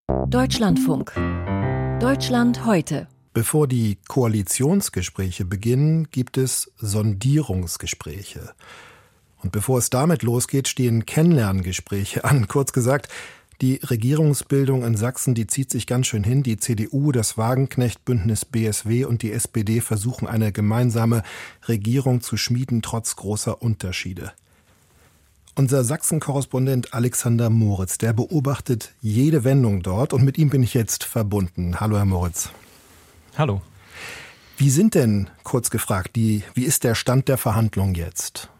Deutschlandfunk. Deutschland heute. Bevor die Koalitionsgespräche beginnen, gibt es Sondierungsgespräche. Und bevor es damit losgeht, stehen Kennenlerngespräche an. Kurz gesagt, die Regierungsbildung in Sachsen, die zieht sich ganz schön hin. Die CDU, das Wagenknecht-Bündnis BSW und die SPD versuchen, eine gemeinsame Regierung zu schmieden, trotz großer Unterschiede. Unser Sachsen-Korrespondent Alexander Moritz, der beobachtet jede Wendung dort und mit ihm bin ich jetzt verbunden. Hallo, Herr Moritz. Hallo. Wie sind denn, kurz gefragt, wie ist der Stand der Verhandlungen jetzt?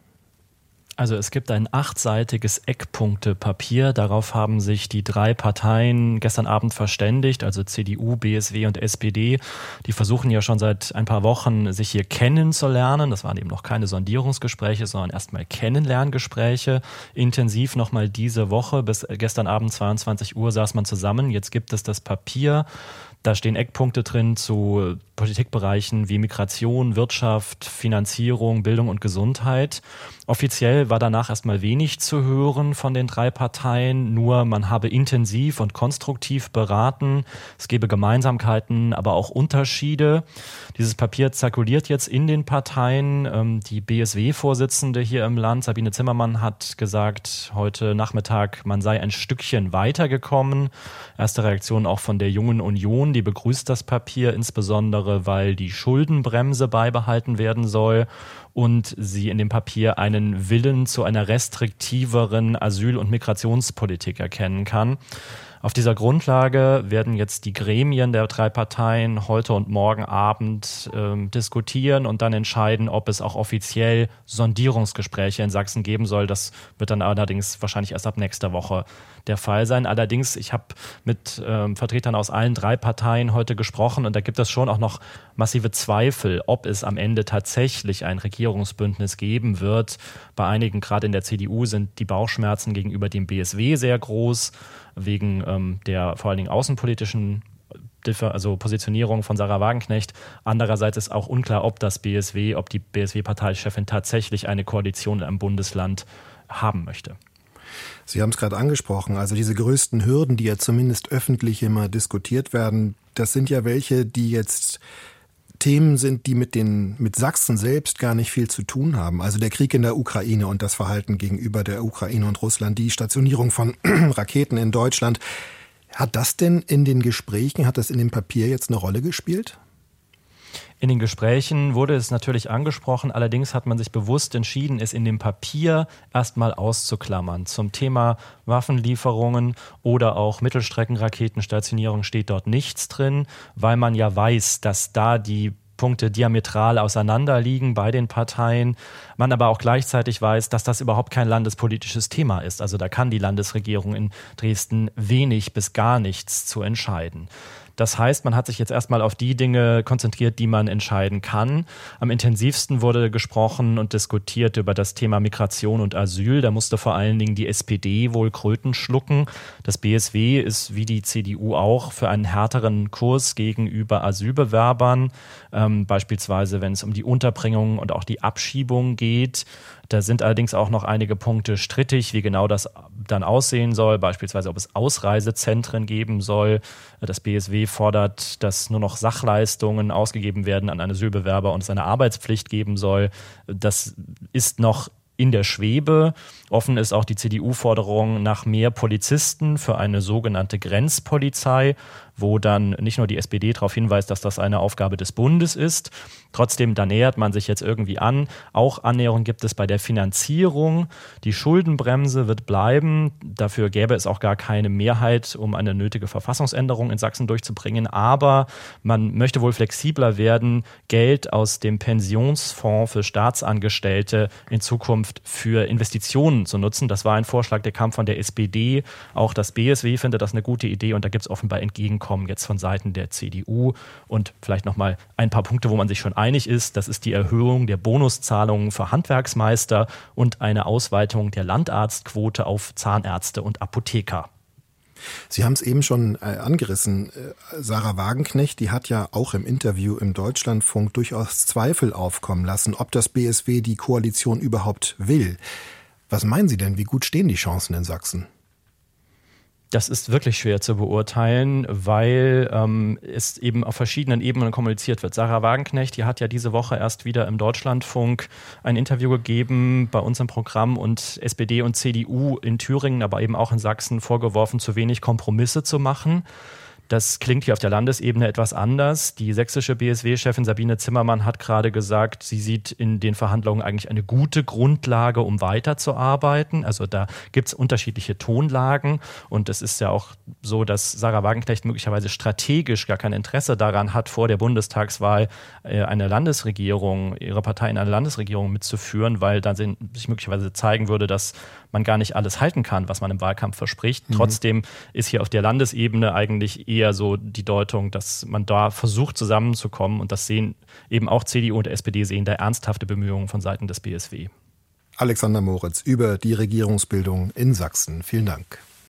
Also es gibt ein 8-seitiges Eckpunktepapier. Darauf haben sich die 3 Parteien gestern Abend verständigt, also CDU, BSW und SPD. Die versuchen ja schon seit ein paar Wochen, sich hier kennenzulernen. Das waren eben noch keine Sondierungsgespräche, sondern erstmal Kennenlerngespräche. Intensiv nochmal diese Woche. Bis gestern Abend 22 Uhr saß man zusammen. Jetzt gibt es das Papier. Da stehen Eckpunkte drin zu Politikbereichen wie Migration, Wirtschaft, Finanzierung, Bildung und Gesundheit. Offiziell war danach erstmal wenig zu hören von den 3 Parteien, nur man habe intensiv und konstruktiv beraten. Es gebe Gemeinsamkeiten, aber auch Unterschiede. Dieses Papier zirkuliert jetzt in den Parteien. Die BSW-Vorsitzende hier im Land, Sabine Zimmermann, hat gesagt heute Nachmittag, man sei ein Stückchen weitergekommen. Erste Reaktion auch von der Jungen Union, die begrüßt das Papier insbesondere, weil die Schuldenbremse beibehalten werden soll und sie in dem Papier einen Willen zu einer restriktiveren Asyl- und Migrationspolitik erkennen kann. Auf dieser Grundlage werden jetzt die Gremien der 3 Parteien heute und morgen Abend diskutieren und dann entscheiden, ob es auch offiziell Sondierungsgespräche in Sachsen geben soll. Das wird dann allerdings wahrscheinlich erst ab nächster Woche der Fall sein. Allerdings, ich habe mit Vertretern aus allen 3 Parteien heute gesprochen und da gibt es schon auch noch massive Zweifel, ob es am Ende tatsächlich ein Regierungsbündnis geben wird. Bei einigen, gerade in der CDU, sind die Bauchschmerzen gegenüber dem BSW sehr groß, wegen der vor allen Dingen außenpolitischen Positionierung von Sarah Wagenknecht. Andererseits ist auch unklar, ob die BSW-Parteichefin tatsächlich eine Koalition im Bundesland haben möchte. Sie haben es gerade angesprochen, also diese größten Hürden, die ja zumindest öffentlich immer diskutiert werden, das sind ja welche, die jetzt Themen sind, die mit Sachsen selbst gar nicht viel zu tun haben. Also der Krieg in der Ukraine und das Verhalten gegenüber der Ukraine und Russland, die Stationierung von Raketen in Deutschland. Hat das denn in den Gesprächen, hat das in dem Papier jetzt eine Rolle gespielt? In den Gesprächen wurde es natürlich angesprochen, allerdings hat man sich bewusst entschieden, es in dem Papier erstmal auszuklammern. Zum Thema Waffenlieferungen oder auch Mittelstreckenraketenstationierung steht dort nichts drin, weil man ja weiß, dass da die Punkte diametral auseinanderliegen bei den Parteien. Man aber auch gleichzeitig weiß, dass das überhaupt kein landespolitisches Thema ist. Also da kann die Landesregierung in Dresden wenig bis gar nichts zu entscheiden. Das heißt, man hat sich jetzt erstmal auf die Dinge konzentriert, die man entscheiden kann. Am intensivsten wurde gesprochen und diskutiert über das Thema Migration und Asyl. Da musste vor allen Dingen die SPD wohl Kröten schlucken. Das BSW ist wie die CDU auch für einen härteren Kurs gegenüber Asylbewerbern. Beispielsweise, wenn es um die Unterbringung und auch die Abschiebung geht. Da sind allerdings auch noch einige Punkte strittig, wie genau das dann aussehen soll. Beispielsweise, ob es Ausreisezentren geben soll. Das BSW fordert, dass nur noch Sachleistungen ausgegeben werden an einen Asylbewerber und es eine Arbeitspflicht geben soll. Das ist noch in der Schwebe. Offen ist auch die CDU-Forderung nach mehr Polizisten für eine sogenannte Grenzpolizei, wo dann nicht nur die SPD darauf hinweist, dass das eine Aufgabe des Bundes ist. Trotzdem, da nähert man sich jetzt irgendwie an. Auch Annäherung gibt es bei der Finanzierung. Die Schuldenbremse wird bleiben. Dafür gäbe es auch gar keine Mehrheit, um eine nötige Verfassungsänderung in Sachsen durchzubringen. Aber man möchte wohl flexibler werden, Geld aus dem Pensionsfonds für Staatsangestellte in Zukunft für Investitionen zu nutzen. Das war ein Vorschlag, der kam von der SPD. Auch das BSW findet das eine gute Idee und da gibt es offenbar Entgegenkommen jetzt von Seiten der CDU. Und vielleicht nochmal ein paar Punkte, wo man sich schon einig ist. Das ist die Erhöhung der Bonuszahlungen für Handwerksmeister und eine Ausweitung der Landarztquote auf Zahnärzte und Apotheker. Sie haben es eben schon angerissen. Sarah Wagenknecht, die hat ja auch im Interview im Deutschlandfunk durchaus Zweifel aufkommen lassen, ob das BSW die Koalition überhaupt will. Was meinen Sie denn? Wie gut stehen die Chancen in Sachsen? Das ist wirklich schwer zu beurteilen, weil es eben auf verschiedenen Ebenen kommuniziert wird. Sarah Wagenknecht, die hat ja diese Woche erst wieder im Deutschlandfunk ein Interview gegeben bei uns im Programm und SPD und CDU in Thüringen, aber eben auch in Sachsen vorgeworfen, zu wenig Kompromisse zu machen. Das klingt hier auf der Landesebene etwas anders. Die sächsische BSW-Chefin Sabine Zimmermann hat gerade gesagt, sie sieht in den Verhandlungen eigentlich eine gute Grundlage, um weiterzuarbeiten. Also da gibt es unterschiedliche Tonlagen und es ist ja auch so, dass Sarah Wagenknecht möglicherweise strategisch gar kein Interesse daran hat, vor der Bundestagswahl eine Landesregierung, ihre Partei in eine Landesregierung mitzuführen, weil dann sich möglicherweise zeigen würde, dass man gar nicht alles halten kann, was man im Wahlkampf verspricht. Trotzdem ist hier auf der Landesebene eigentlich eher so die Deutung, dass man da versucht zusammenzukommen und das sehen eben auch CDU und SPD sehen da ernsthafte Bemühungen von Seiten des BSW. Alexander Moritz über die Regierungsbildung in Sachsen. Vielen Dank.